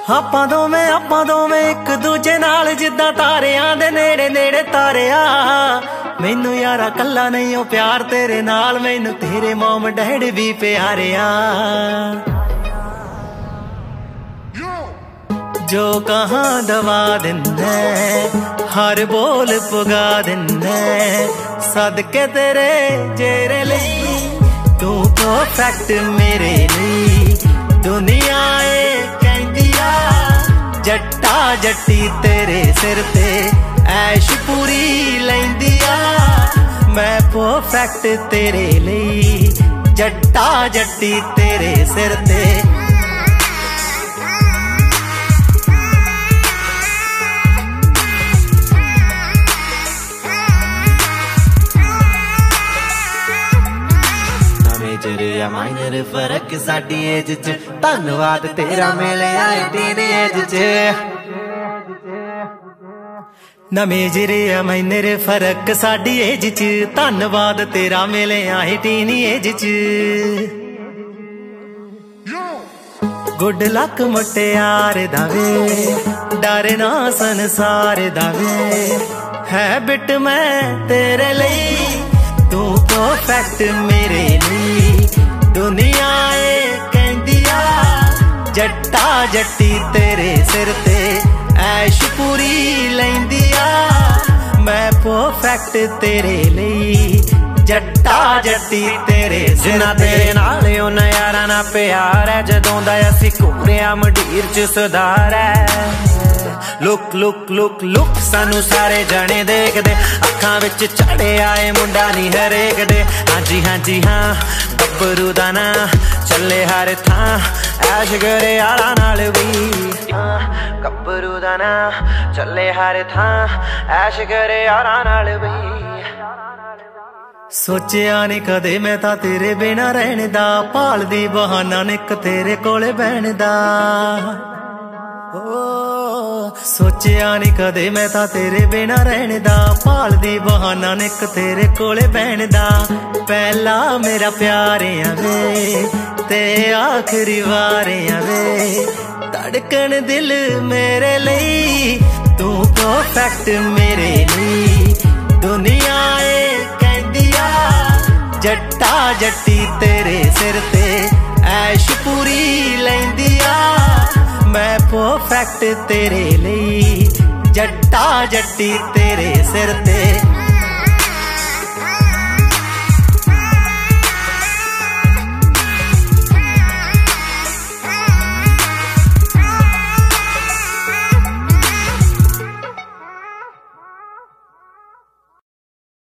ਆਪਾਂ ਦੋਵੇਂ ਇੱਕ ਦੂਜੇ ਨਾਲ ਜਿੱਦਾਂ ਤਾਰਿਆਂ ਦੇ ਨੇੜੇ ਨੇੜੇ ਤਾਰਿਆ। ਮੈਨੂੰ ਯਾਰਾ ਕੱਲਾ ਨਹੀਂ ਉਹ ਪਿਆਰ ਤੇਰੇ ਨਾਲ, ਮੈਨੂੰ ਤੇਰੇ ਮਮ ਡੈਡ ਵੀ ਪਿਆਰਿਆ। जो कहाँ दवा दिंदा हर बोल पुगा दिंदा, सदके तेरे जेरे लई तू परफेक्ट मेरे लई। दुनिया कहंदी आ जट्टा जट्टी तेरे सिर ते ऐश पूरी लैंदी आ, मैं परफेक्ट तेरे लई जट्टा जट्टी तेरे सिर ते। माइनर फर्क साडी एज च, धन्नवाद तेरा मिलिया टीनेज च। ना मेजरे माइनर फर्क साडी एज च, धन्नवाद तेरा मिलिया टीनेज च। गुड लक मुटियार दावे डर ना संसार दावे, है बिट मैं तेरे लिए तू परफेक्ट मेरे लिए। दुनिया कहंदी आ जट्टा जट्टी तेरे सिर ते ऐश पूरी लैंदी आ, मैं परफेक्ट तेरे लिए जट्टा जट्टी तेरे सिर ते। तेरे नाल उन्हां यारां नाल प्यार है, जदों दा असीं घूमिया मंडीर च सुधार है। लुक लुक लुक लुक सानू सारे जने देखदे, अखां विच चढ़े आए मुंडा नहीं हरेक दे। हाँ जी हाँ जी हाँ गब्बरू दा ना चले हर थां, ऐश करे आला नाल भी। गब्बरू दा ना चले हर थां, ऐश करे आला नाल भी। सोचिया नहीं कदे मैं तां तेरे बिना रहने दा, भालदी बहाना निक तेरे कोले बहन दा। सोचिया नहीं कदे मैं तां तेरे बिना रहने दा, भालदी बहाना निक तेरे कोले बहन दा। पहला मेरा प्यार वे ते आखिरी वार वे, धड़कन दिल मेरे लिए तू परफेक्ट मेरे लिए। दुनिया कहंदी आ जट्टा जट्टी तेरे सिर ते ऐश पूरी लैंदी आ, मैं परफेक्ट तेरे लिए जट्टा जट्टी तेरे सिर ते।